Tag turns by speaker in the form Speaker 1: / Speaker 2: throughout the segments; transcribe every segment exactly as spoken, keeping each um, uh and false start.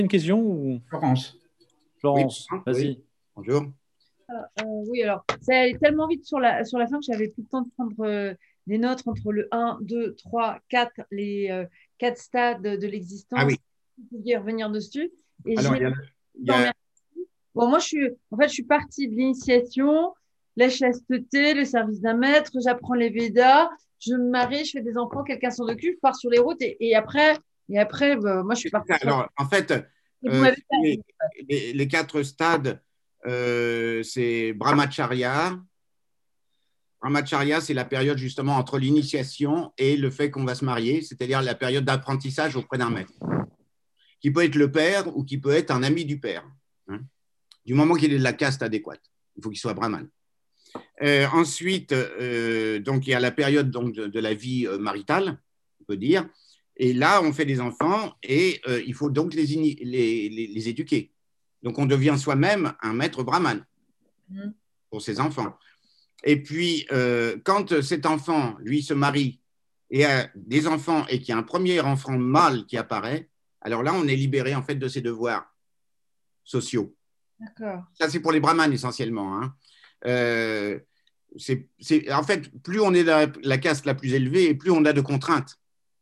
Speaker 1: Une question ou
Speaker 2: Florence. Oui,
Speaker 1: Florence,
Speaker 2: oui.
Speaker 1: vas-y.
Speaker 2: Bonjour.
Speaker 3: Euh, oui, alors, ça allait tellement vite sur la, sur la fin que j'avais plus le temps de prendre euh, des notes entre le un, deux, trois, quatre, les euh, quatre stades de
Speaker 2: Ah
Speaker 3: l'existence.
Speaker 2: oui.
Speaker 3: Vous pouviez revenir dessus. Et
Speaker 2: Alors, il
Speaker 3: j'ai
Speaker 2: y a, il y
Speaker 3: dans mes-
Speaker 2: a-
Speaker 3: Bon, moi, je suis, en fait, je suis partie de l'initiation, la chasteté, le service d'un maître, j'apprends les Védas, je me marie, je fais des enfants, quelqu'un s'en occupe, je pars sur les routes et, et après, et après bah, moi, je suis partie sur.
Speaker 2: alors, en fait,
Speaker 3: Et vous
Speaker 2: euh,
Speaker 3: m'avez
Speaker 2: les, les- les quatre stades, euh, c'est Brahmacharya. Brahmacharya, c'est la période justement entre l'initiation et le fait qu'on va se marier, c'est-à-dire la période d'apprentissage auprès d'un maître, qui peut être le père ou qui peut être un ami du père, hein, du moment qu'il est de la caste adéquate. Il faut qu'il soit brahman. Euh, ensuite, euh, donc, il y a la période donc, de, de la vie euh, maritale, on peut dire. Et là, on fait des enfants et euh, il faut donc les, les, les, les éduquer. Donc, on devient soi-même un maître brahman
Speaker 3: Mhm.
Speaker 2: pour ses enfants. Et puis, euh, quand cet enfant, lui, se marie et a des enfants et qu'il y a un premier enfant mâle qui apparaît, alors là, on est libéré en fait de ses devoirs sociaux.
Speaker 3: D'accord.
Speaker 2: Ça, c'est pour les brahmanes essentiellement. Hein. Euh, c'est, c'est, en fait, plus on est dans la, la caste la plus élevée, et plus on a de contraintes,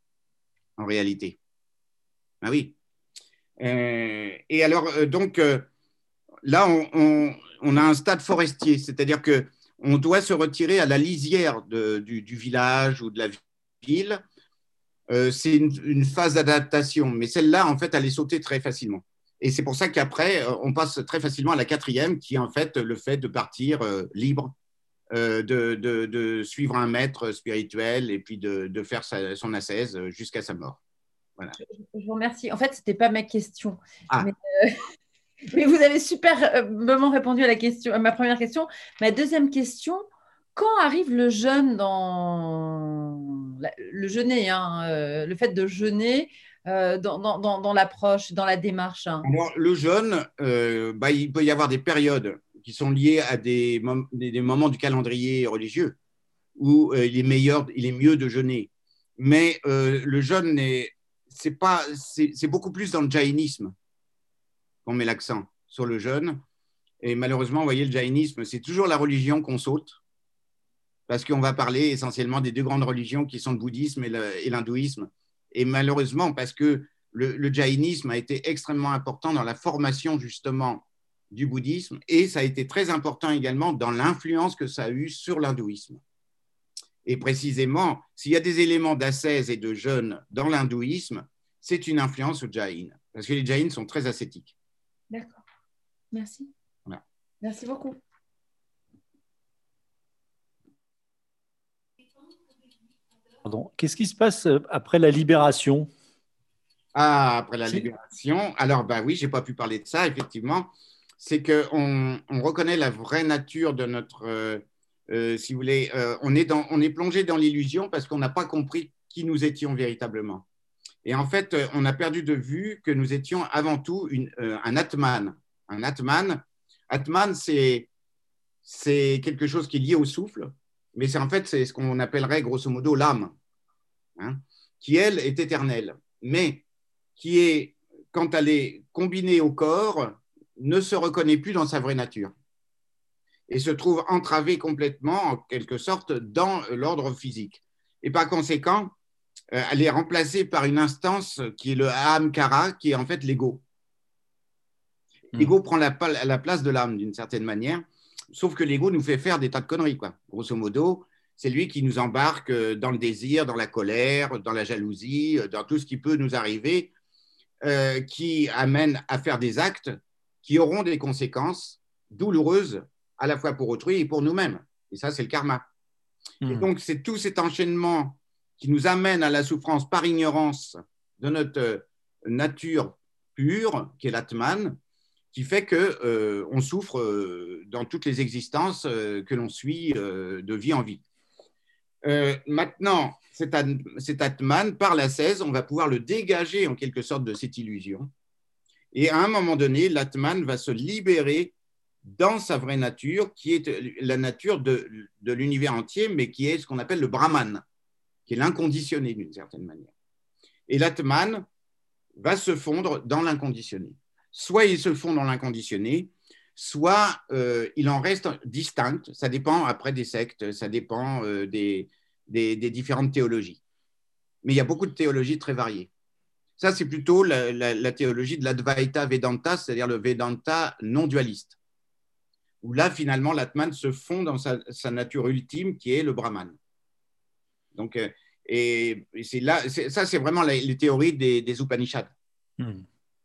Speaker 2: en réalité. Ah oui. Euh, et alors, euh, donc, euh, là, on, on, on, a un stade forestier, c'est-à-dire qu'on doit se retirer à la lisière de, du, du village ou de la ville. Euh, c'est une, une phase d'adaptation, mais celle-là, en fait, elle est sautée très facilement. Et c'est pour ça qu'après, on passe très facilement à la quatrième, qui est en fait le fait de partir euh, libre, euh, de, de, de, suivre un maître spirituel et puis de, de faire sa, son ascèse jusqu'à sa mort. Voilà.
Speaker 3: Je vous remercie. En fait, ce n'était pas ma question.
Speaker 2: Ah.
Speaker 3: Mais, euh, mais vous avez superbement répondu à, la question, à ma première question. Ma deuxième question, quand arrive le jeûne dans la- le jeûner, hein, euh, le fait de jeûner euh, dans, dans, dans, dans l'approche, dans la démarche, hein.
Speaker 2: Alors, le jeûne, euh, bah, il peut y avoir des périodes qui sont liées à des, mom- des, des moments du calendrier religieux où euh, il est meilleur, il est mieux de jeûner. Mais euh, le jeûne, est, c'est, pas, c'est, c'est beaucoup plus dans le jaïnisme qu'on met l'accent sur le jeûne. Et malheureusement, vous voyez, le jaïnisme, c'est toujours la religion qu'on saute, parce qu'on va parler essentiellement des deux grandes religions qui sont le bouddhisme et, le, et l'hindouisme. Et malheureusement, parce que le, le jaïnisme a été extrêmement important dans la formation justement du bouddhisme, et ça a été très important également dans l'influence que ça a eu sur l'hindouisme. Et précisément, s'il y a des éléments d'ascèse et de jeûne dans l'hindouisme, c'est une influence au jaïn, parce que les jaïns sont très ascétiques.
Speaker 3: D'accord. Merci.
Speaker 2: Voilà.
Speaker 3: Merci beaucoup.
Speaker 1: Pardon. Qu'est-ce qui se passe après la libération?
Speaker 2: Ah, après la
Speaker 1: C'est-
Speaker 2: libération, alors bah oui, j'ai pas pu parler de ça, effectivement, c'est qu'on on reconnaît la vraie nature de notre, euh, euh, si vous voulez, euh, on, est dans, on est plongé dans l'illusion parce qu'on n'a pas compris qui nous étions véritablement. Et en fait, on a perdu de vue que nous étions avant tout une, euh, un Atman. Un Atman, Atman c'est, c'est quelque chose qui est lié au souffle, mais c'est en fait c'est ce qu'on appellerait grosso modo l'âme, hein, qui elle est éternelle. Mais qui est, quand elle est combinée au corps, ne se reconnaît plus dans sa vraie nature et se trouve entravée complètement, en quelque sorte, dans l'ordre physique. Et par conséquent, elle est remplacée par une instance qui est le Ahamkara, qui est en fait l'ego. L'ego mmh. prend la, la place de l'âme d'une certaine manière, sauf que l'ego nous fait faire des tas de conneries, quoi. Grosso modo, c'est lui qui nous embarque dans le désir, dans la colère, dans la jalousie, dans tout ce qui peut nous arriver, Euh, qui amène à faire des actes qui auront des conséquences douloureuses à la fois pour autrui et pour nous-mêmes. Et ça, c'est le karma. Mmh. Et donc, c'est tout cet enchaînement qui nous amène à la souffrance par ignorance de notre nature pure, qui est l'Atman, qui fait qu'on euh, souffre euh, dans toutes les existences euh, que l'on suit euh, de vie en vie. Euh, maintenant, cet, cet Atman, par l'ascèse, on va pouvoir le dégager en quelque sorte de cette illusion. Et à un moment donné, l'Atman va se libérer dans sa vraie nature, qui est la nature de, de l'univers entier, mais qui est ce qu'on appelle le Brahman, qui est l'inconditionné d'une certaine manière. Et l'Atman va se fondre dans l'inconditionné. Soit il se fond dans l'inconditionné, soit euh, il en reste distinct. Ça dépend après des sectes, ça dépend euh, des, des, des différentes théologies. Mais il y a beaucoup de théologies très variées. Ça, c'est plutôt la, la, la théologie de l'Advaita Vedanta, c'est-à-dire le Vedanta non dualiste, où là, finalement, l'Atman se fond dans sa, sa nature ultime, qui est le Brahman. Donc, euh, et, et c'est là, c'est, ça, c'est vraiment les, les théories des, des Upanishads. Hmm.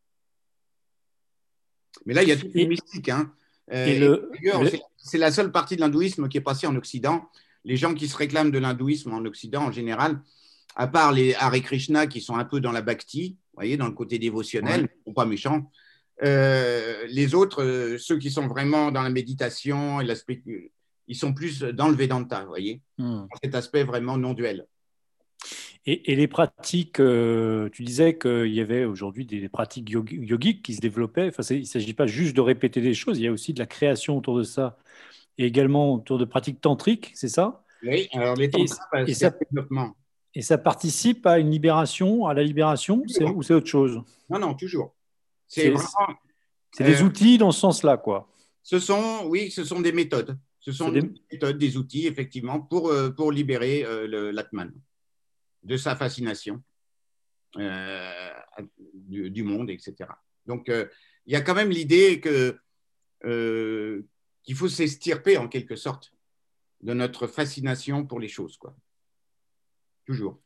Speaker 2: Mais là, il y a toute une et, mystique. Hein. Euh, et le, et le... c'est, c'est la seule partie de l'hindouisme qui est passée en Occident. Les gens qui se réclament de l'hindouisme en Occident, en général, à part les Hare Krishna qui sont un peu dans la bhakti, vous voyez, dans le côté dévotionnel, ouais. Ils ne sont pas méchants. Euh, les autres, euh, ceux qui sont vraiment dans la méditation, et l'aspect, ils sont plus dans le Vedanta, vous voyez, hmm. Cet aspect vraiment non duel.
Speaker 1: Et, et les pratiques, euh, tu disais qu'il y avait aujourd'hui des pratiques yogiques qui se développaient. Enfin, il ne s'agit pas juste de répéter des choses, il y a aussi de la création autour de ça, et également autour de pratiques tantriques, c'est ça?
Speaker 2: Oui, alors les tantras, et,
Speaker 1: et, ça,
Speaker 2: développement.
Speaker 1: Et ça participe à une libération, à la libération, c'est, ou c'est autre chose?
Speaker 2: Non, non, toujours.
Speaker 1: C'est, c'est, vraiment, c'est des euh, outils dans ce sens-là, quoi.
Speaker 2: Ce sont, oui, ce sont des méthodes. Ce sont des... des méthodes, des outils, effectivement, pour, euh, pour libérer euh, le, l'Atman de sa fascination euh, du, du monde, et cetera. Donc, euh, il y a quand même l'idée que, euh, qu'il faut s'extirper, en quelque sorte, de notre fascination pour les choses, quoi. Toujours.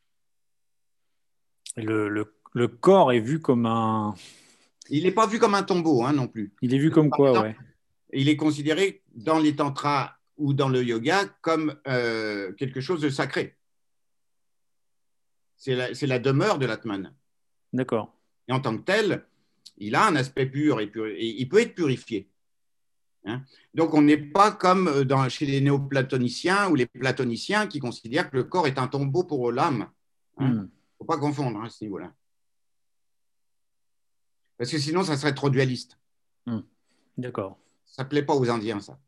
Speaker 1: Le, le, le corps est vu comme un...
Speaker 2: Il n'est pas vu comme un tombeau, hein, non plus.
Speaker 1: Il est vu comme quoi,
Speaker 2: exemple,
Speaker 1: ouais.
Speaker 2: Il est considéré dans les tantras ou dans le yoga comme euh, quelque chose de sacré. C'est la, c'est la demeure de l'Atman.
Speaker 1: D'accord.
Speaker 2: Et en tant que tel, il a un aspect pur et, pur, et il peut être purifié. Hein. Donc, on n'est pas comme dans, chez les néoplatoniciens ou les platoniciens qui considèrent que le corps est un tombeau pour l'âme. Il hein. ne mm. faut pas confondre hein, à ce niveau-là. Parce que sinon, ça serait trop dualiste.
Speaker 1: Mm. D'accord.
Speaker 2: Ça ne plaît pas aux Indiens, ça.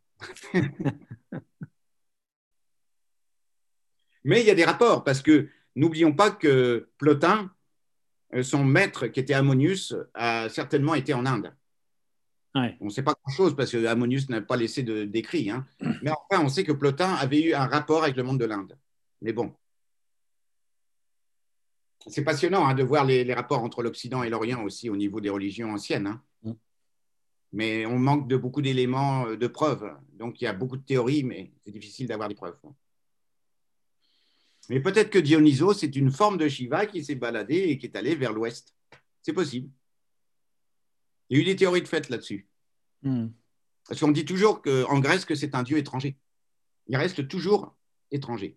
Speaker 2: Mais il y a des rapports, parce que n'oublions pas que Plotin, son maître, qui était Ammonius, a certainement été en Inde.
Speaker 1: Ouais.
Speaker 2: On ne sait pas grand-chose, parce que Ammonius n'a pas laissé de, d'écrit. Hein. Mais enfin, on sait que Plotin avait eu un rapport avec le monde de l'Inde. Mais bon. C'est passionnant hein, de voir les, les rapports entre l'Occident et l'Orient aussi au niveau des religions anciennes. Hein. Mm. Mais on manque de beaucoup d'éléments de preuves. Donc, il y a beaucoup de théories, mais c'est difficile d'avoir des preuves. Mais peut-être que Dionysos, c'est une forme de Shiva qui s'est baladé et qui est allé vers l'ouest. C'est possible. Il y a eu des théories de fait là-dessus. Mm. Parce qu'on dit toujours qu'en Grèce, que c'est un dieu étranger. Il reste toujours étranger.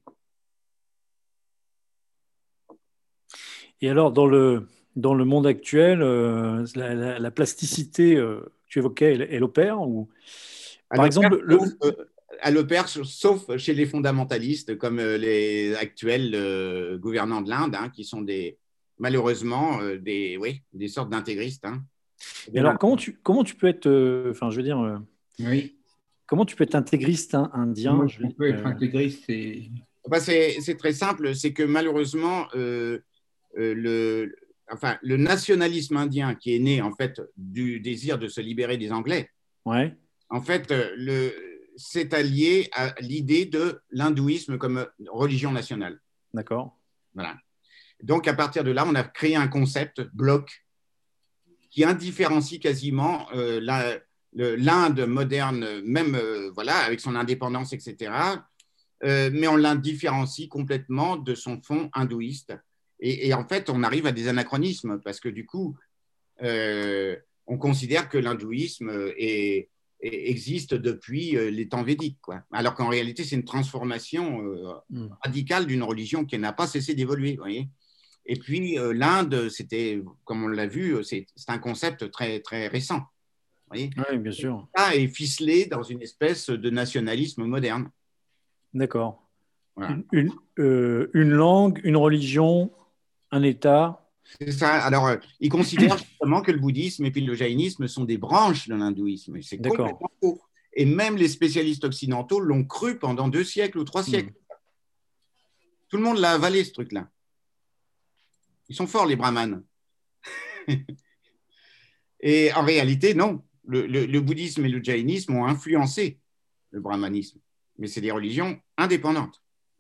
Speaker 1: Et alors, dans le, dans le monde actuel, euh, la, la, la plasticité, euh, tu évoquais, elle, elle opère ou...
Speaker 2: Par elle exemple, opère, le... sauf, euh, elle opère sauf chez les fondamentalistes, comme euh, les actuels euh, gouvernants de l'Inde, hein, qui sont des, malheureusement euh, des, oui, des sortes d'intégristes. Hein.
Speaker 1: Et alors, comment tu, comment tu peux être, enfin, euh, je veux dire, euh,
Speaker 4: oui.
Speaker 1: comment tu peux être intégriste hein, indien?
Speaker 4: Comment
Speaker 1: je
Speaker 4: tu peux être intégriste et...
Speaker 2: ben, c'est, c'est très simple, c'est que malheureusement, euh, euh, le, enfin, le nationalisme indien qui est né en fait du désir de se libérer des Anglais,
Speaker 1: ouais.
Speaker 2: en fait, le, c'est allié à l'idée de l'hindouisme comme religion nationale.
Speaker 1: D'accord.
Speaker 2: Voilà. Donc, à partir de là, on a créé un concept, bloc, qui indifférencie quasiment euh, la, le, l'Inde moderne, même euh, voilà, avec son indépendance, et cetera. Euh, mais on l'indifférencie complètement de son fond hindouiste. Et, et en fait, on arrive à des anachronismes, parce que du coup, euh, on considère que l'hindouisme est, est, existe depuis les temps védiques, quoi. Alors qu'en réalité, c'est une transformation euh, mm. radicale d'une religion qui n'a pas cessé d'évoluer, vous voyez. Et puis, euh, l'Inde, c'était, comme on l'a vu, c'est, c'est un concept très, très récent. Vous voyez.
Speaker 1: Oui, bien sûr.
Speaker 2: Ça est ficelé dans une espèce de nationalisme moderne.
Speaker 1: D'accord. Voilà. Une, une, euh, une langue, une religion, un État.
Speaker 2: C'est ça. Alors, euh, ils considèrent justement que le bouddhisme et puis le jaïnisme sont des branches de l'hindouisme. C'est
Speaker 1: D'accord.
Speaker 2: complètement faux. Et même les spécialistes occidentaux l'ont cru pendant deux siècles ou trois siècles. Mmh. Tout le monde l'a avalé, ce truc-là. Ils sont forts, les brahmanes. Et en réalité, non. Le, le, le bouddhisme et le jaïnisme ont influencé le brahmanisme, mais c'est des religions indépendantes.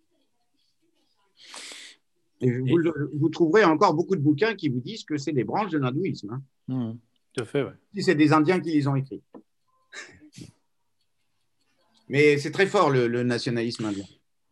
Speaker 2: Et vous, vous trouverez encore beaucoup de bouquins qui vous disent que c'est des branches de l'hindouisme. Hein.
Speaker 1: Mmh, tout à fait, ouais.
Speaker 2: Si c'est des Indiens qui les ont écrits. Mais c'est très fort le, le nationalisme indien.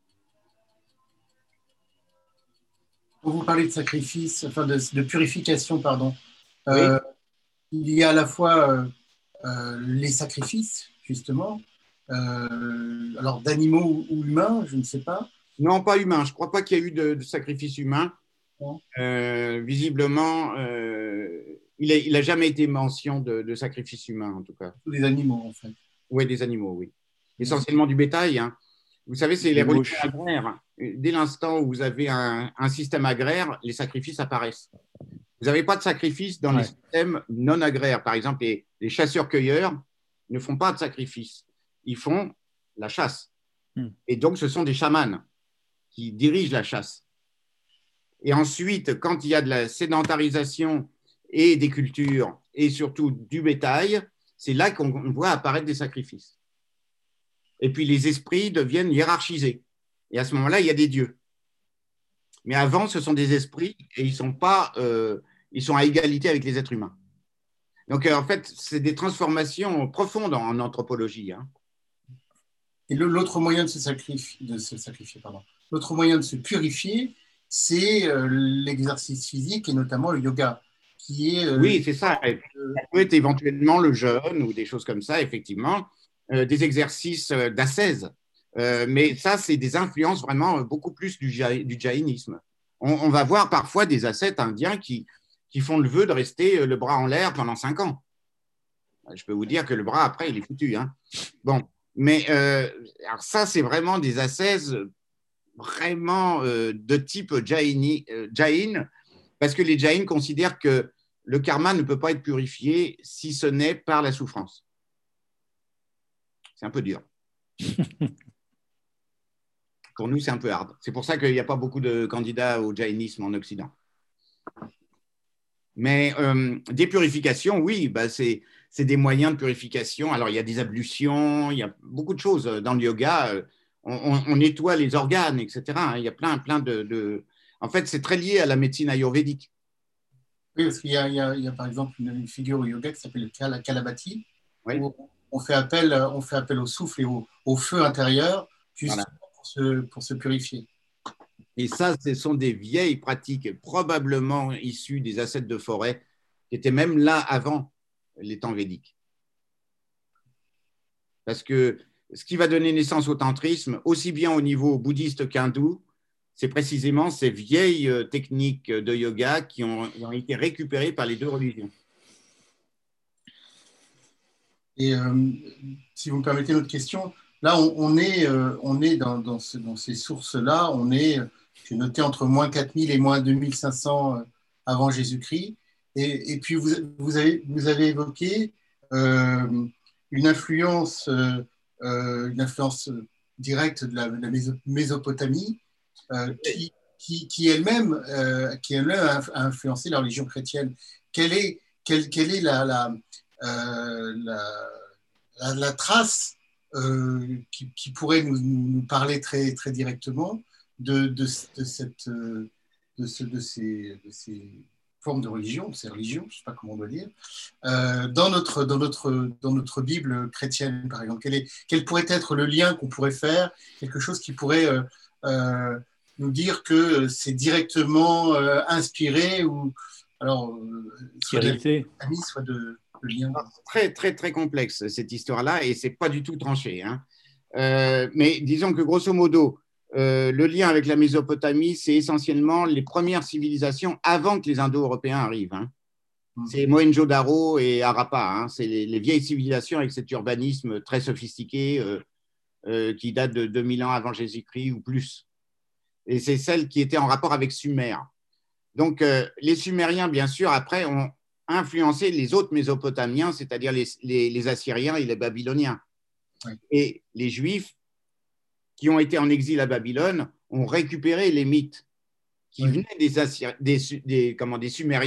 Speaker 5: Pour vous parler de sacrifice, enfin de, de purification, pardon, euh, oui. Il y a à la fois euh, euh, les sacrifices, justement, euh, alors d'animaux ou humains, je ne sais pas.
Speaker 2: Non, pas humain. Je ne crois pas qu'il y ait eu de, de sacrifice humain. Euh, visiblement, euh, il n'a jamais été mention de, de sacrifice humain, en tout cas.
Speaker 5: Des animaux, en fait.
Speaker 2: Oui, des animaux, oui. Essentiellement du bétail. Hein. Vous savez, c'est les religions agraires. Dès l'instant où vous avez un, un système agraire, les sacrifices apparaissent. Vous n'avez pas de sacrifice dans ouais. les systèmes non agraires. Par exemple, les, les chasseurs-cueilleurs ne font pas de sacrifice. Ils font la chasse. Hmm. Et donc, ce sont des chamans qui dirigent la chasse. Et ensuite, quand il y a de la sédentarisation et des cultures, et surtout du bétail, c'est là qu'on voit apparaître des sacrifices. Et puis, les esprits deviennent hiérarchisés. Et à ce moment-là, il y a des dieux. Mais avant, ce sont des esprits et ils sont, pas, euh, ils sont à égalité avec les êtres humains. Donc, euh, en fait, c'est des transformations profondes en, en anthropologie. Hein.
Speaker 5: Et l'autre moyen de se sacrifier, de se sacrifier pardon. L'autre moyen de se purifier, c'est euh, l'exercice physique et notamment le yoga. Qui est, euh,
Speaker 2: oui, c'est ça. Euh, ça peut être éventuellement le jeûne ou des choses comme ça, effectivement, euh, des exercices d'ascèse. Euh, mais ça, c'est des influences vraiment beaucoup plus du, du jaïnisme. On, on va voir parfois des ascètes indiens qui, qui font le vœu de rester le bras en l'air pendant cinq ans. Je peux vous dire que le bras, après, il est foutu. Hein. Bon, mais euh, alors ça, c'est vraiment des ascèses vraiment euh, de type jaïni, euh, jaïn, parce que les jaïns considèrent que le karma ne peut pas être purifié si ce n'est par la souffrance. C'est un peu dur. Pour nous, c'est un peu hard. C'est pour ça qu'il n'y a pas beaucoup de candidats au jaïnisme en Occident. Mais euh, des purifications, oui, bah c'est, c'est des moyens de purification. Alors, il y a des ablutions, il y a beaucoup de choses dans le yoga. On, on, on nettoie les organes, et cetera. Il y a plein, plein de, de... En fait, c'est très lié à la médecine ayurvédique.
Speaker 5: Oui, parce qu'il y a, il y a, il y a par exemple une, une figure au yoga qui s'appelle le Kalabhati, oui. où on fait, appel, on fait appel au souffle et au, au feu intérieur, juste voilà. pour, se, pour se purifier.
Speaker 2: Et ça, ce sont des vieilles pratiques, probablement issues des ascètes de forêt, qui étaient même là avant les temps védiques. Parce que ce qui va donner naissance au tantrisme, aussi bien au niveau bouddhiste qu'hindou, c'est précisément ces vieilles techniques de yoga qui ont, qui ont été récupérées par les deux religions.
Speaker 5: Et euh, si vous me permettez une autre question, là, on, on est, euh, on est dans, dans, ce, dans ces sources-là, on est, j'ai noté, entre moins quatre mille et moins deux mille cinq cents avant Jésus-Christ. Et, et puis, vous, vous, avez, vous avez évoqué euh, une influence, euh, une influence directe de la, de la Mésopotamie euh, qui, qui, qui elle-même euh, qui elle-même a, a influencé la religion chrétienne. Quelle est, quelle, quelle est la, la, euh, la, la, la trace euh, qui, qui pourrait nous, nous parler très, très directement de, de, de, cette, de, ce, de, ces, de ces formes de religion, de ces religions, je ne sais pas comment on doit dire, euh, dans, notre, dans, notre, dans notre Bible chrétienne, par exemple. Quel, est, quel pourrait être le lien qu'on pourrait faire, quelque chose qui pourrait euh, euh, nous dire que c'est directement euh, inspiré ou alors euh, soit de famille, soit de, de lien.
Speaker 2: Très, très, très complexe cette histoire-là et c'est pas du tout tranché. Hein. Euh, mais disons que grosso modo, euh, le lien avec la Mésopotamie, c'est essentiellement les premières civilisations avant que les Indo-Européens arrivent. Hein. Mmh. C'est Mohenjo-Daro et Harappa. Hein. C'est les, les vieilles civilisations avec cet urbanisme très sophistiqué euh, euh, qui date de deux mille ans avant Jésus-Christ ou plus. Et c'est celles qui étaient en rapport avec Sumer. Donc, euh, les Sumériens, bien sûr, après, ont influencé les autres Mésopotamiens, c'est-à-dire les, les, les Assyriens et les Babyloniens. Oui. Et les Juifs, qui ont été en exil à Babylone, ont récupéré les mythes qui oui. venaient des, Assyri- des, des, comment, des Sumériens,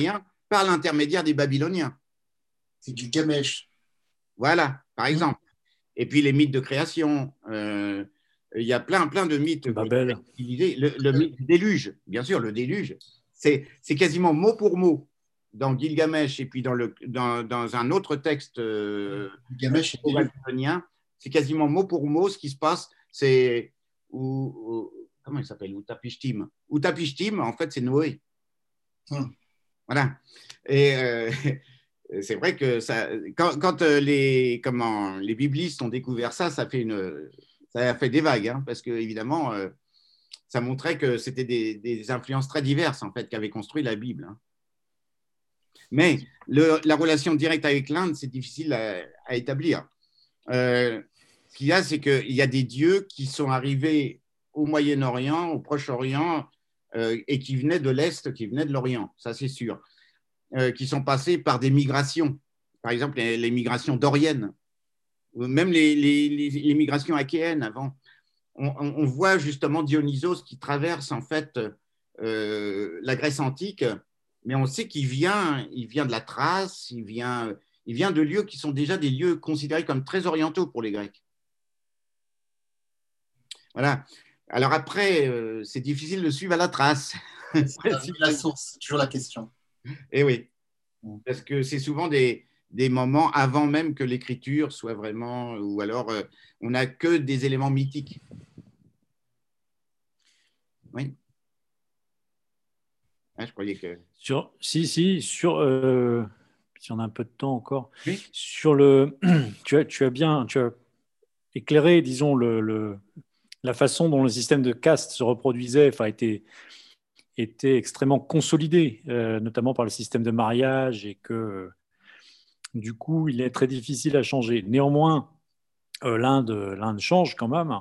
Speaker 2: par l'intermédiaire des Babyloniens.
Speaker 5: C'est Gilgamesh.
Speaker 2: Voilà, par exemple. Et puis les mythes de création. Euh, il y a plein, plein de mythes.
Speaker 1: Babel.
Speaker 2: Le, le mythe du déluge, bien sûr, le déluge. C'est, c'est quasiment mot pour mot dans Gilgamesh et puis dans, le, dans, dans un autre texte euh,
Speaker 5: Gilgamesh
Speaker 2: au babylonien. C'est quasiment mot pour mot ce qui se passe. C'est ou, ou, comment il s'appelle Utapishtim. Utapishtim, en fait, c'est Noé.
Speaker 5: Hum.
Speaker 2: Voilà. Et euh, c'est vrai que ça, quand, quand les, comment, les biblistes ont découvert ça, ça, fait une, ça a fait des vagues, hein, parce que évidemment, euh, ça montrait que c'était des, des influences très diverses en fait qu'avait construit la Bible. Hein. Mais le, la relation directe avec l'Inde, c'est difficile à, à établir. Euh, ce qu'il y a, c'est qu'il y a des dieux qui sont arrivés au Moyen-Orient, au Proche-Orient, euh, et qui venaient de l'Est, qui venaient de l'Orient, ça c'est sûr, euh, qui sont passés par des migrations, par exemple les, les migrations doriennes, ou même les, les, les, les migrations achéennes avant. On, on, on voit justement Dionysos qui traverse en fait euh, la Grèce antique, mais on sait qu'il vient, il vient de la Thrace, il vient, il vient de lieux qui sont déjà des lieux considérés comme très orientaux pour les Grecs. Voilà. Alors après, euh, c'est difficile de suivre à la trace.
Speaker 5: C'est la source, c'est toujours la question.
Speaker 2: Eh oui, parce que c'est souvent des, des moments avant même que l'écriture soit vraiment, ou alors euh, on n'a que des éléments mythiques. Oui. Ah, je croyais que...
Speaker 1: Sur, si, si, sur, euh, si on a un peu de temps encore,
Speaker 2: oui.
Speaker 1: Sur le, tu as, tu as bien, tu as éclairé, disons, le, le, la façon dont le système de caste se reproduisait, enfin, était, était extrêmement consolidé, euh, notamment par le système de mariage, et que, euh, du coup, il est très difficile à changer. Néanmoins, euh, l'Inde, l'Inde change quand même.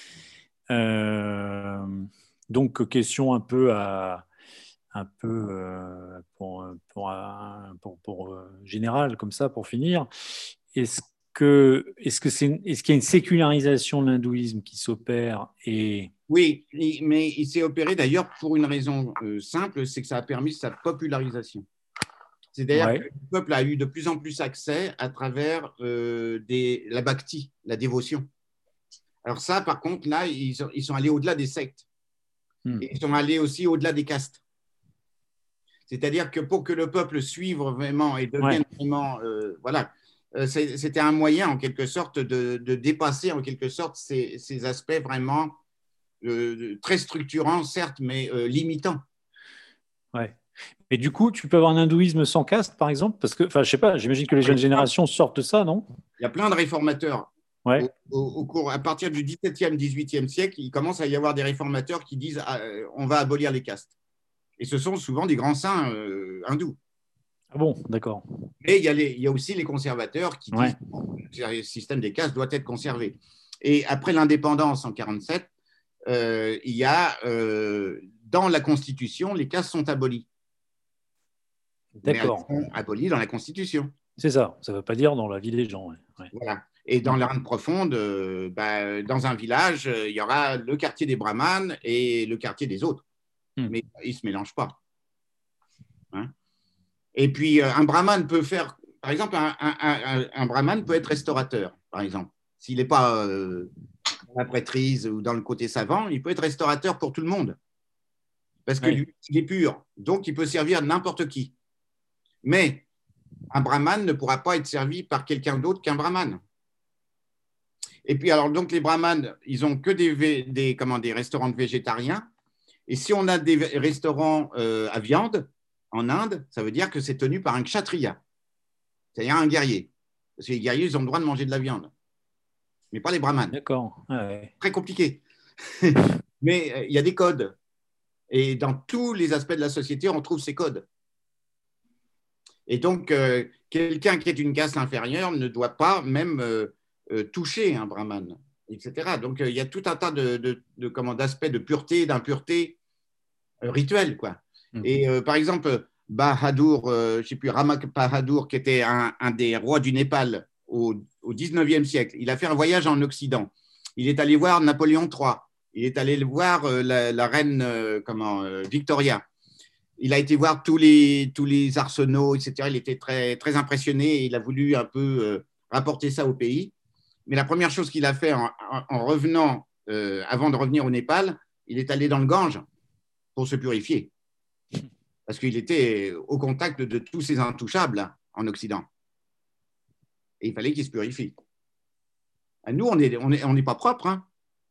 Speaker 1: Euh, donc, question un peu à un peu euh, pour, pour, pour, pour euh, général comme ça pour finir. Est-ce que est-ce que c'est est-ce qu'il y a une sécularisation de l'hindouisme qui s'opère et
Speaker 2: oui, mais il s'est opéré d'ailleurs pour une raison euh, simple, c'est que ça a permis sa popularisation. C'est-à-dire
Speaker 1: ouais.
Speaker 2: que le peuple a eu de plus en plus accès à travers euh, des, la bhakti, la dévotion. Alors ça, par contre, là, ils sont, ils sont allés au-delà des sectes. Hmm. Ils sont allés aussi au-delà des castes. C'est-à-dire que pour que le peuple suive vraiment et devienne ouais. vraiment, euh, voilà, euh, c'était un moyen en quelque sorte de, de dépasser en quelque sorte ces, ces aspects vraiment euh, très structurants, certes, mais euh, limitants.
Speaker 1: Ouais. Et du coup, tu peux avoir un hindouisme sans caste, par exemple, parce que, enfin, je sais pas, j'imagine que les jeunes générations sortent de ça, non?
Speaker 2: Il y a plein de réformateurs.
Speaker 1: Ouais.
Speaker 2: Au, au, au cours, à partir du dix-septième, dix-huitième siècle, il commence à y avoir des réformateurs qui disent ah, on va abolir les castes. Et ce sont souvent des grands saints euh, hindous.
Speaker 1: Ah bon, d'accord.
Speaker 2: Et il y, a les, il y a aussi les conservateurs qui disent
Speaker 1: ouais.
Speaker 2: que le système des castes doit être conservé. Et après l'indépendance en mille neuf cent quarante-sept, euh, il y a euh, dans la Constitution, les castes sont abolies.
Speaker 1: D'accord.
Speaker 2: Mais elles sont abolies dans la Constitution.
Speaker 1: C'est ça. Ça ne veut pas dire dans la vie des gens. Ouais. Ouais.
Speaker 2: Voilà. Et dans l'Inde profonde, euh, bah, dans un village, euh, il y aura le quartier des brahmanes et le quartier des autres. Hmm. Mais ils ne se mélangent pas. Hein? Et puis, euh, un brahmane peut faire, par exemple, un, un, un, un brahmane peut être restaurateur, par exemple. S'il n'est pas euh, dans la prêtrise ou dans le côté savant, il peut être restaurateur pour tout le monde. Parce que ouais. lui, il est pur. Donc, il peut servir n'importe qui. Mais un brahmane ne pourra pas être servi par quelqu'un d'autre qu'un brahmane. Et puis, alors, donc, les brahmanes, ils n'ont que des, des, comment, des restaurants de végétariens. Et si on a des restaurants euh, à viande en Inde, ça veut dire que c'est tenu par un kshatriya, c'est-à-dire un guerrier. Parce que les guerriers, ils ont le droit de manger de la viande, mais pas les brahmanes.
Speaker 1: D'accord. Ah ouais.
Speaker 2: Très compliqué. Mais euh, il y a des codes. Et dans tous les aspects de la société, on trouve ces codes. Et donc, euh, quelqu'un qui est d'une caste inférieure ne doit pas même euh, euh, toucher un brahmane, et cetera. Donc, euh, il y a tout un tas de, de, de, comment, d'aspects de pureté, d'impureté euh, rituelle, quoi. Mmh. Et euh, par exemple, Bahadur, euh, je ne sais plus, Ramak Bahadur, qui était un, un des rois du Népal au, au dix-neuvième siècle, il a fait un voyage en Occident. Il est allé voir Napoléon trois. Il est allé voir euh, la, la reine euh, comment, euh, Victoria. il a été voir tous les, tous les arsenaux, et cetera. Il était très, très impressionné et il a voulu un peu euh, rapporter ça au pays. Mais la première chose qu'il a fait en, en, en revenant, euh, avant de revenir au Népal, il est allé dans le Gange pour se purifier. Parce qu'il était au contact de tous ces intouchables hein, en Occident. Et il fallait qu'il se purifie. Nous, on n'est on est, on est pas propre. Il hein.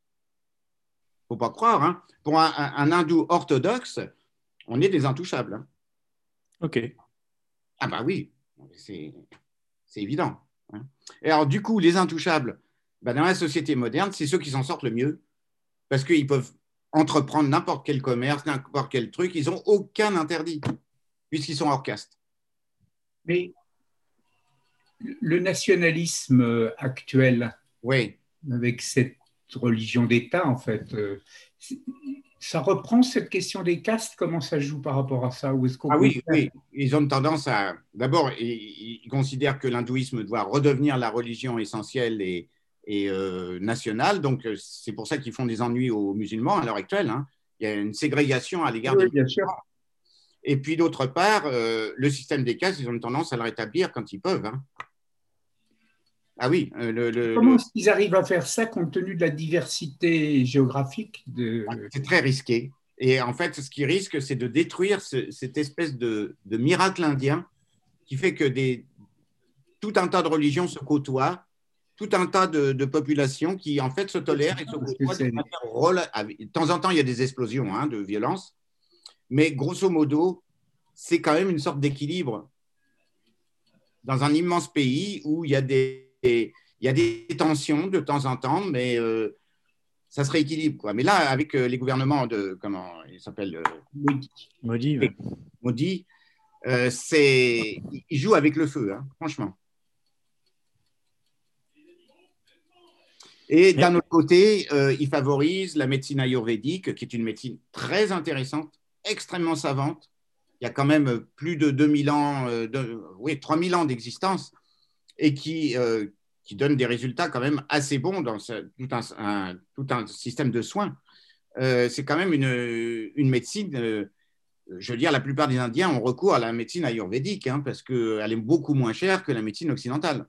Speaker 2: ne faut pas croire. Hein. Pour un, un, un hindou orthodoxe, on est des intouchables. Hein.
Speaker 1: OK.
Speaker 2: Ah bah oui, c'est évident. Hein. Et alors, du coup, les intouchables, bah, dans la société moderne, c'est ceux qui s'en sortent le mieux. Parce qu'ils peuvent entreprendre n'importe quel commerce, n'importe quel truc. Ils n'ont aucun interdit, puisqu'ils sont hors caste.
Speaker 4: Mais le nationalisme actuel,
Speaker 2: oui.
Speaker 4: avec cette religion d'État, en fait, ça reprend cette question des castes. Comment ça joue par rapport à ça? Ou est-ce qu'on
Speaker 2: ah oui, oui, ils ont tendance à… D'abord, ils, ils considèrent que l'hindouisme doit redevenir la religion essentielle et, et euh, nationale. Donc, c'est pour ça qu'ils font des ennuis aux musulmans à l'heure actuelle. Hein. Il y a une ségrégation à l'égard
Speaker 4: oui,
Speaker 2: des
Speaker 4: bien sûr.
Speaker 2: Et puis, d'autre part, euh, le système des castes, ils ont tendance à le rétablir quand ils peuvent. Hein. Ah oui. Le, le,
Speaker 4: Comment
Speaker 2: le...
Speaker 4: est-ce qu'ils arrivent à faire ça compte tenu de la diversité géographique de…
Speaker 2: C'est très risqué. Et en fait, ce qui risque, c'est de détruire ce, cette espèce de, de miracle indien qui fait que des, tout un tas de religions se côtoient, tout un tas de, de populations qui, en fait, se tolèrent et se côtoient de manière… De temps en temps, il y a des explosions hein, de violence, mais grosso modo, c'est quand même une sorte d'équilibre dans un immense pays où il y a des… il y a des tensions de temps en temps, mais euh, ça se rééquilibre. Quoi. Mais là, avec euh, les gouvernements de… Comment il s'appelle euh,
Speaker 1: Modi. Modi, ouais.
Speaker 2: Modi euh, c'est… il joue avec le feu, hein, franchement. Et d'un autre côté, euh, il favorise la médecine ayurvédique, qui est une médecine très intéressante, extrêmement savante. Il y a quand même plus de deux mille ans, euh, de, oui, trois mille ans d'existence, et qui… Euh, qui donne des résultats quand même assez bons dans ce, tout, un, un, tout un système de soins. Euh, c'est quand même une, une médecine, euh, je veux dire, la plupart des Indiens ont recours à la médecine ayurvédique hein, parce qu'elle est beaucoup moins chère que la médecine occidentale.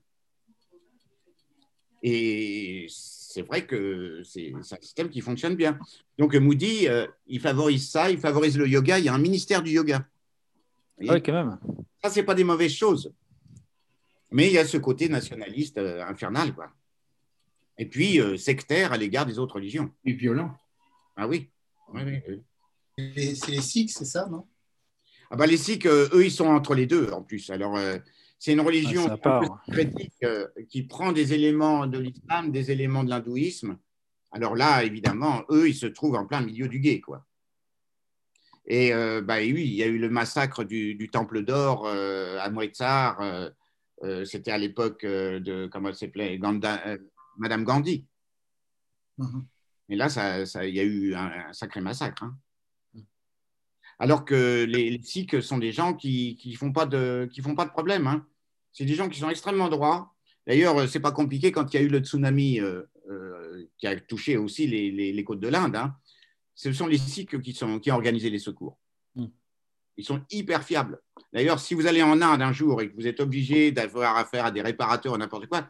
Speaker 2: Et c'est vrai que c'est un système qui fonctionne bien. Donc Modi, euh, il favorise ça, il favorise le yoga, il y a un ministère du yoga.
Speaker 1: Oui, quand même.
Speaker 2: Ça, ce n'est pas des mauvaises choses. Mais il y a ce côté nationaliste euh, infernal, quoi. Et puis euh, sectaire à l'égard des autres religions.
Speaker 4: Et violent.
Speaker 2: Ah oui. oui, oui, oui.
Speaker 5: C'est les Sikhs, c'est ça, non?
Speaker 2: Ah bah, les Sikhs, euh, eux, ils sont entre les deux, en plus. Alors, euh, c'est une religion
Speaker 1: ah, un peu
Speaker 2: critique euh, qui prend des éléments de l'islam, des éléments de l'hindouisme. Alors là, évidemment, eux, ils se trouvent en plein milieu du gué, quoi. Et euh, bah, oui, il y a eu le massacre du, du Temple d'Or euh, à Amritsar. Euh, euh, C'était à l'époque euh, de, comment elle s'appelait, euh, Madame Gandhi. Mm-hmm. Et là, ça, ça, il y a eu un, un sacré massacre. Hein. Alors que les, les Sikhs sont des gens qui ne font pas de, qui font pas de problème. Hein. C'est des gens qui sont extrêmement droits. D'ailleurs, ce n'est pas compliqué quand il y a eu le tsunami euh, euh, qui a touché aussi les, les, les côtes de l'Inde. Hein. Ce sont les Sikhs qui, sont, qui ont organisé les secours. Mm. Ils sont hyper fiables. D'ailleurs, si vous allez en Inde un jour et que vous êtes obligé d'avoir affaire à des réparateurs ou n'importe quoi,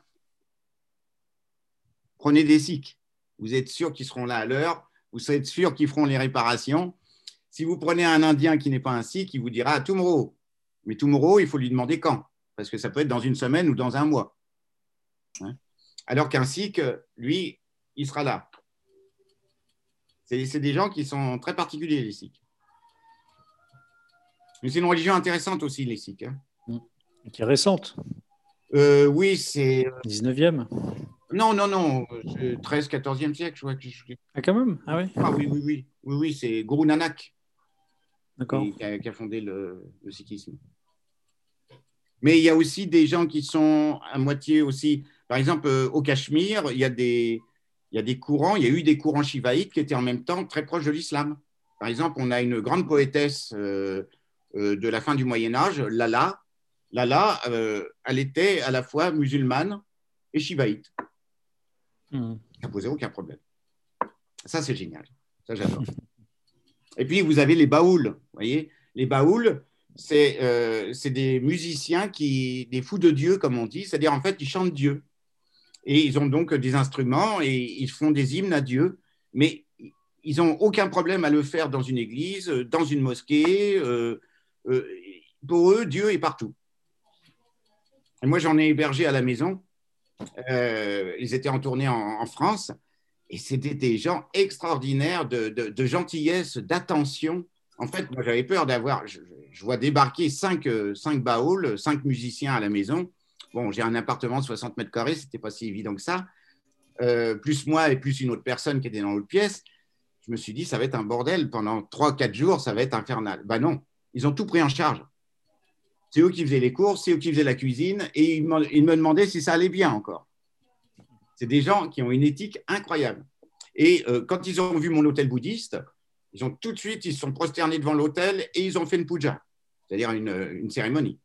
Speaker 2: prenez des Sikhs. Vous êtes sûr qu'ils seront là à l'heure. Vous êtes sûr qu'ils feront les réparations. Si vous prenez un Indien qui n'est pas un Sikh, il vous dira « tomorrow ». Mais tomorrow, il faut lui demander quand. Parce que ça peut être dans une semaine ou dans un mois. Hein? Alors qu'un Sikh, lui, il sera là. C'est des gens qui sont très particuliers, les Sikhs. Mais c'est une religion intéressante aussi, les Sikhs. Hein.
Speaker 1: Qui est récente.
Speaker 2: Euh, oui, c'est…
Speaker 1: dix-neuvième.
Speaker 2: Non, non, non, treizième, quatorzième siècle, je crois. Que je…
Speaker 1: Ah, quand même? Ah oui.
Speaker 2: Ah oui, oui, oui. Oui, oui, c'est Guru Nanak
Speaker 1: qui
Speaker 2: a, qui a fondé le, le sikhisme. Mais il y a aussi des gens qui sont à moitié aussi… Par exemple, au Cachemire, il y a des… Il y a des courants, il y a eu des courants shivaïtes qui étaient en même temps très proches de l'islam. Par exemple, on a une grande poétesse euh, euh, de la fin du Moyen-Âge, Lala. Lala, euh, elle était à la fois musulmane et shivaïte. Mmh. Ça ne posait aucun problème. Ça, c'est génial. Ça, j'adore. Et puis, vous avez les baouls. Vous voyez, Les Baouls, c'est euh, c'est des musiciens, qui, des fous de Dieu, comme on dit, c'est-à-dire en fait, ils chantent Dieu. Et ils ont donc des instruments et ils font des hymnes à Dieu, mais ils n'ont aucun problème à le faire dans une église, dans une mosquée. Euh, euh, pour eux, Dieu est partout. Et moi, j'en ai hébergé à la maison. Euh, ils étaient en tournée en, en France et c'était des gens extraordinaires de, de, de gentillesse, d'attention. En fait, moi, j'avais peur d'avoir… Je, je vois débarquer cinq, cinq Baouls, cinq musiciens à la maison. Bon, j'ai un appartement de soixante mètres carrés, ce n'était pas si évident que ça. Euh, plus moi et plus une autre personne qui était dans l'autre pièce. Je me suis dit, ça va être un bordel. Pendant trois quatre jours, ça va être infernal. Ben non, ils ont tout pris en charge. C'est eux qui faisaient les courses, c'est eux qui faisaient la cuisine et ils me, ils me demandaient si ça allait bien encore. C'est des gens qui ont une éthique incroyable. Et euh, quand ils ont vu mon hôtel bouddhiste, ils ont tout de suite, ils se sont prosternés devant l'hôtel et ils ont fait une puja, c'est-à-dire une, une cérémonie.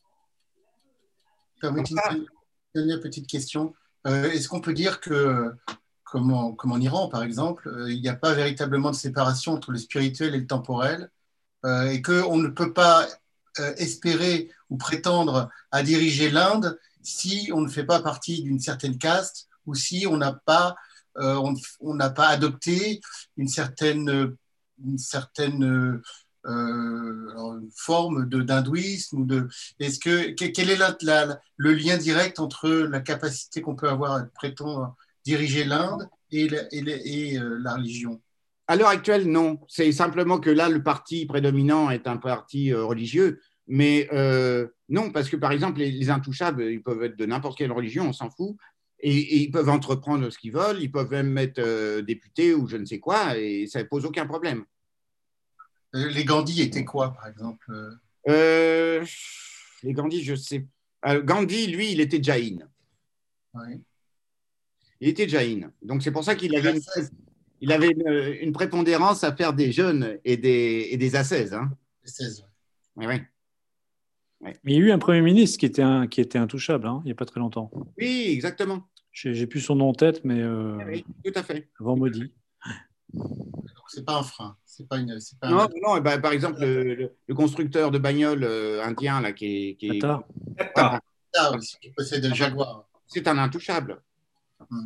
Speaker 5: Permettez une dernière petite question. Euh, est-ce qu'on peut dire que, comme en, comme en Iran, par exemple, euh, il n'y a pas véritablement de séparation entre le spirituel et le temporel, euh, et qu'on ne peut pas euh, espérer ou prétendre à diriger l'Inde si on ne fait pas partie d'une certaine caste ou si on n'a pas, euh, on, on n'a pas adopté une certaine, une certaine Euh, alors, une forme de, d'hindouisme ou de, est-ce que, quel est la, la, le lien direct entre la capacité qu'on peut avoir à prétendre diriger l'Inde et, la, et, la, et euh, la religion?
Speaker 2: À l'heure actuelle, non. C'est simplement que là, le parti prédominant est un parti euh, religieux. Mais euh, non, parce que par exemple, les, les intouchables, ils peuvent être de n'importe quelle religion, on s'en fout. Et, et ils peuvent entreprendre ce qu'ils veulent. Ils peuvent même être euh, députés ou je ne sais quoi. Et ça ne pose aucun problème.
Speaker 5: Les Gandhi étaient quoi, par exemple?
Speaker 2: euh, Les Gandhi, je sais. Euh, Gandhi, lui, il était jain.
Speaker 5: Oui.
Speaker 2: Il était jain. Donc, c'est pour ça qu'il avait, une, il avait une, une prépondérance à faire des jeûnes et des, et des ascèses. Hein.
Speaker 5: seize,
Speaker 2: oui. Oui,
Speaker 1: oui. Mais il y a eu un Premier ministre qui était, un, qui était intouchable, hein, il n'y a pas très longtemps.
Speaker 2: Oui, exactement.
Speaker 1: J'ai, j'ai plus son nom en tête, mais euh,
Speaker 2: oui, tout à fait.
Speaker 1: Avant maudit.
Speaker 5: Donc, c'est pas un frein. C'est pas une, c'est pas
Speaker 2: non,
Speaker 5: un...
Speaker 2: non ben, par exemple, le, le, le constructeur de bagnoles euh, indien là, qui est. Qui est...
Speaker 1: Tata.
Speaker 5: Tata. Tata aussi, qui possède un Jaguar.
Speaker 2: C'est un intouchable. Hmm.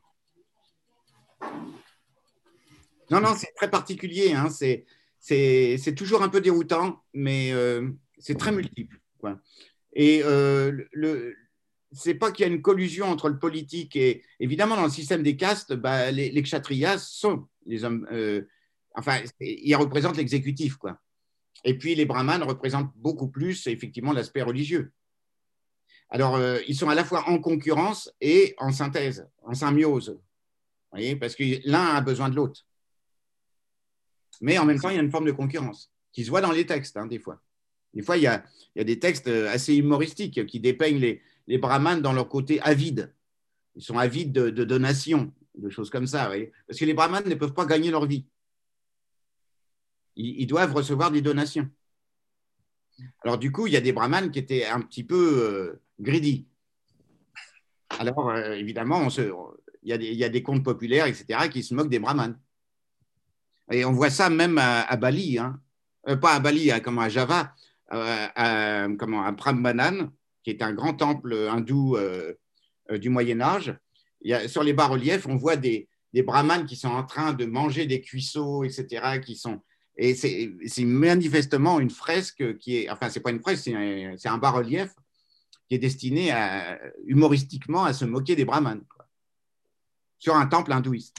Speaker 2: Non, non, c'est très particulier. Hein. C'est, c'est, c'est toujours un peu déroutant, mais euh, c'est très multiple. Quoi. Et euh, le. C'est pas qu'il y a une collusion entre le politique et évidemment dans le système des castes, bah, les, les kshatriyas sont les hommes, euh, enfin ils représentent l'exécutif quoi. Et puis les brahmanes représentent beaucoup plus effectivement l'aspect religieux. Alors euh, ils sont à la fois en concurrence et en synthèse, en symbiose, vous voyez, parce que l'un a besoin de l'autre. Mais en même temps il y a une forme de concurrence qui se voit dans les textes hein, des fois. Des fois il y a, il y a des textes assez humoristiques qui dépeignent les les brahmanes dans leur côté avide. Ils sont avides de, de donations, de choses comme ça. Vous voyez, parce que les brahmanes ne peuvent pas gagner leur vie. Ils, ils doivent recevoir des donations. Alors du coup, il y a des brahmanes qui étaient un petit peu euh, greedy. Alors euh, évidemment, on se, il, y a des, il y a des contes populaires, et cetera, qui se moquent des brahmanes. Et on voit ça même à, à Bali. Hein. Euh, pas à Bali, hein, comme à Java, euh, à, comment, à Prambanan, qui est un grand temple hindou euh, euh, du Moyen-Âge. Il y a, sur les bas-reliefs, on voit des, des brahmanes qui sont en train de manger des cuisseaux, et cetera. Qui sont, et c'est, c'est manifestement une fresque qui est… Enfin, ce n'est pas une fresque, c'est un, c'est un bas-relief qui est destiné à, humoristiquement à se moquer des brahmanes, quoi, sur un temple hindouiste.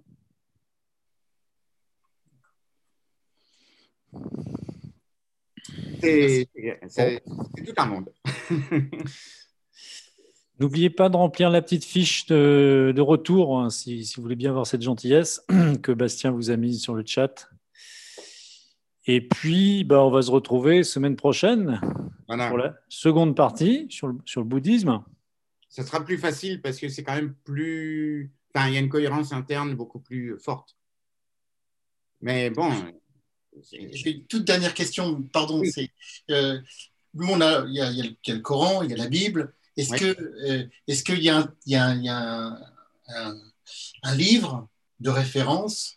Speaker 2: C'est, c'est, c'est tout un monde.
Speaker 1: N'oubliez pas de remplir la petite fiche de, de retour hein, si, si vous voulez bien voir cette gentillesse que Bastien vous a mise sur le chat. Et puis, bah, on va se retrouver semaine prochaine voilà. pour la seconde partie sur le, sur le bouddhisme.
Speaker 2: Ça sera plus facile parce que c'est quand même plus… Enfin, il y a une cohérence interne beaucoup plus forte. Mais bon…
Speaker 5: J'ai une toute dernière question, pardon. Oui. C'est, euh, on a, il, y a, il y a le Coran, il y a la Bible. Est-ce oui. que, euh, est-ce qu'il y a, un, il y a, il y a un, un, un livre de référence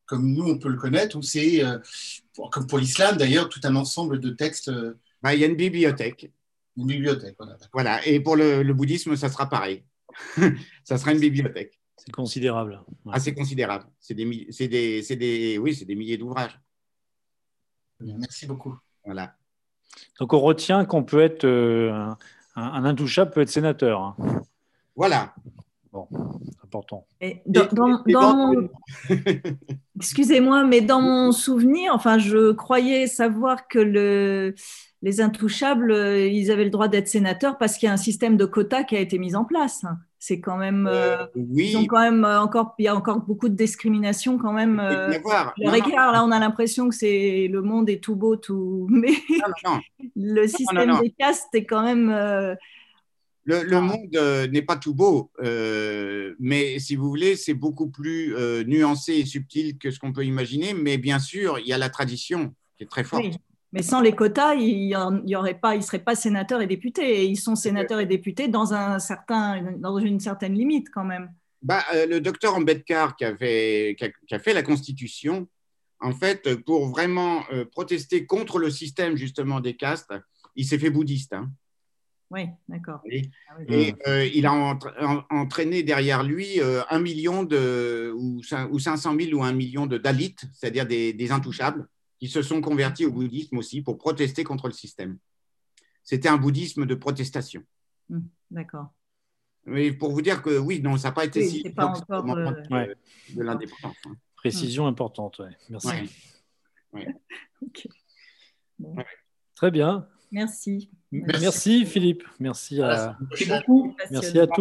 Speaker 5: comme nous on peut le connaître, ou c'est, euh, pour, comme pour l'islam d'ailleurs, tout un ensemble de textes, euh,
Speaker 2: Bah, il y a une bibliothèque.
Speaker 5: une bibliothèque. Voilà.
Speaker 2: Voilà. Et pour le, le bouddhisme, ça sera pareil. Ça sera une bibliothèque.
Speaker 1: C'est considérable. Ouais.
Speaker 2: Assez considérable. C'est des, c'est des, c'est des, oui, c'est des milliers d'ouvrages.
Speaker 5: Merci beaucoup.
Speaker 2: Voilà.
Speaker 1: Donc, on retient qu'on peut être euh, un, un intouchable peut être sénateur. Hein.
Speaker 2: Voilà.
Speaker 1: Bon, c'est important.
Speaker 6: Et dans,
Speaker 2: Et-
Speaker 6: dans-
Speaker 2: et
Speaker 6: dans
Speaker 2: dans-
Speaker 6: mon- Excusez-moi, mais dans mon souvenir, enfin, je croyais savoir que le, les intouchables, euh, ils avaient le droit d'être sénateurs parce qu'il y a un système de quotas qui a été mis en place. C'est quand même, euh,
Speaker 2: Euh, oui,
Speaker 6: ils ont quand même euh, encore, il y a encore beaucoup de discrimination quand même.
Speaker 2: il peut
Speaker 6: euh,
Speaker 2: y avoir.
Speaker 6: Le
Speaker 2: Non, non,
Speaker 6: regard, là, on a l'impression que c'est le monde est tout beau, tout, mais
Speaker 2: non, non.
Speaker 6: le système
Speaker 2: non.
Speaker 6: des castes est quand même. euh,
Speaker 2: Le, le
Speaker 6: Ah.
Speaker 2: monde euh, n'est pas tout beau, euh, mais si vous voulez, c'est beaucoup plus euh, nuancé et subtil que ce qu'on peut imaginer. Mais bien sûr, il y a la tradition qui est très forte.
Speaker 6: Oui. Mais sans les quotas, il y aurait pas, ils ne seraient pas sénateurs et députés. Et ils sont sénateurs et députés dans, un certain, dans une certaine limite quand même.
Speaker 2: Bah, euh, le docteur Ambedkar qui, avait, qui, a, qui a fait la Constitution, en fait, pour vraiment euh, protester contre le système justement des castes, il s'est fait bouddhiste. Hein.
Speaker 6: Oui, d'accord.
Speaker 2: Et,
Speaker 6: Ah oui.
Speaker 2: et euh, il a entra- en- entraîné derrière lui euh, un million de, ou, cin- ou cinq cent mille ou un million de dalits, c'est-à-dire des, des intouchables, qui se sont convertis au bouddhisme aussi pour protester contre le système. C'était un bouddhisme de protestation.
Speaker 6: Hum, d'accord.
Speaker 2: Mais pour vous dire que oui, non, ça n'a pas été
Speaker 6: Oui,
Speaker 2: si
Speaker 6: c'est pas
Speaker 2: évident que ça
Speaker 6: encore,
Speaker 2: au moment
Speaker 6: euh,
Speaker 2: de,
Speaker 1: Ouais.
Speaker 2: de l'indépendance. hein.
Speaker 1: Précision importante. Ouais. Merci.
Speaker 2: Ouais.
Speaker 6: Ok. Bon.
Speaker 1: Très bien.
Speaker 6: Merci.
Speaker 1: Merci, Philippe. Merci, à,
Speaker 5: Voilà, c'est une
Speaker 4: Merci
Speaker 5: prochaine-
Speaker 4: beaucoup.
Speaker 1: merci à tous.